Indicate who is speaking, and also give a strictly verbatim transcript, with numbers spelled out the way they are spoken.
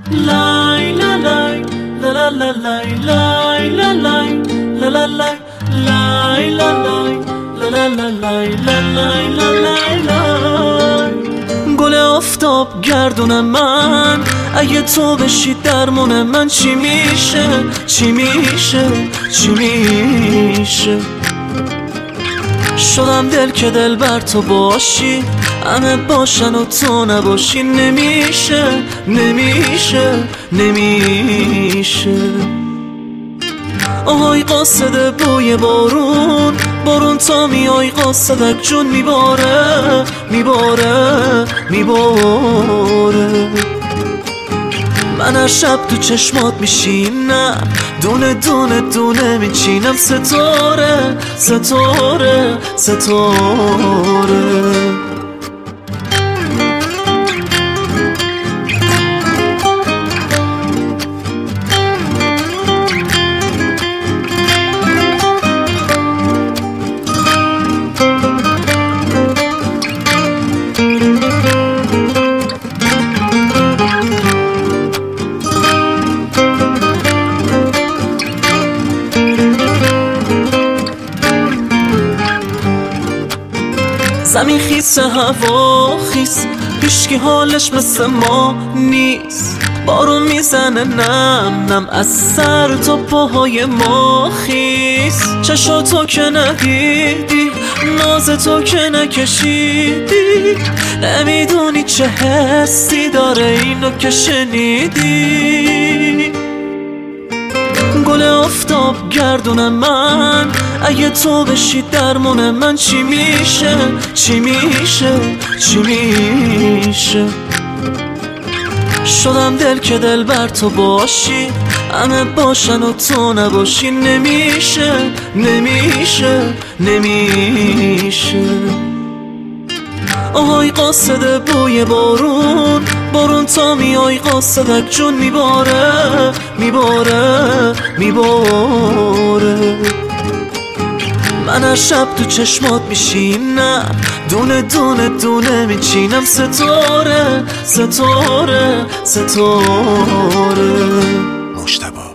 Speaker 1: لای لا لای لا لا لا لای لای لا لای لا لا لای لای لا لای لا لا لا لای لا لای لا لای لای. گل آفتاب گردون من، اگه تو بشی درمون من چی میشه چی میشه چی میشه؟ شدم دل که دل بر تو باشی، همه باشن و تو نباشی، نمیشه نمیشه نمیشه. آهای قاصد بوی بارون، بارون تا میای قاصدک جون میباره میباره میباره. من هر شب تو چشمات میشینم، دونه دونه دونه میچینم ستاره ستاره ستاره. زمین خیس هوا خیس، هیچکی حالش مثل ما نیست. بارون میزنه نم نم از سر تا پاهای ما خیس. چشاتو که ندیدی، ناز تو که نکشیدی، نمیدونی چه حسی داره اینو که شنیدی. گل آفتاب گردون من، اگه تو بشی درمون من چی میشه چی میشه چی میشه؟ شدم دل که دل بر تو باشی، همه باشن و تو نباشی، نمیشه نمیشه نمیشه. آهای قاصد بوی بارون، بارون تا میای قاصدک جون میباره میباره میباره. من هر شب تو چشمات میشینم، دونه دونه دونه میچینم ستاره ستاره ستاره.
Speaker 2: مجتبی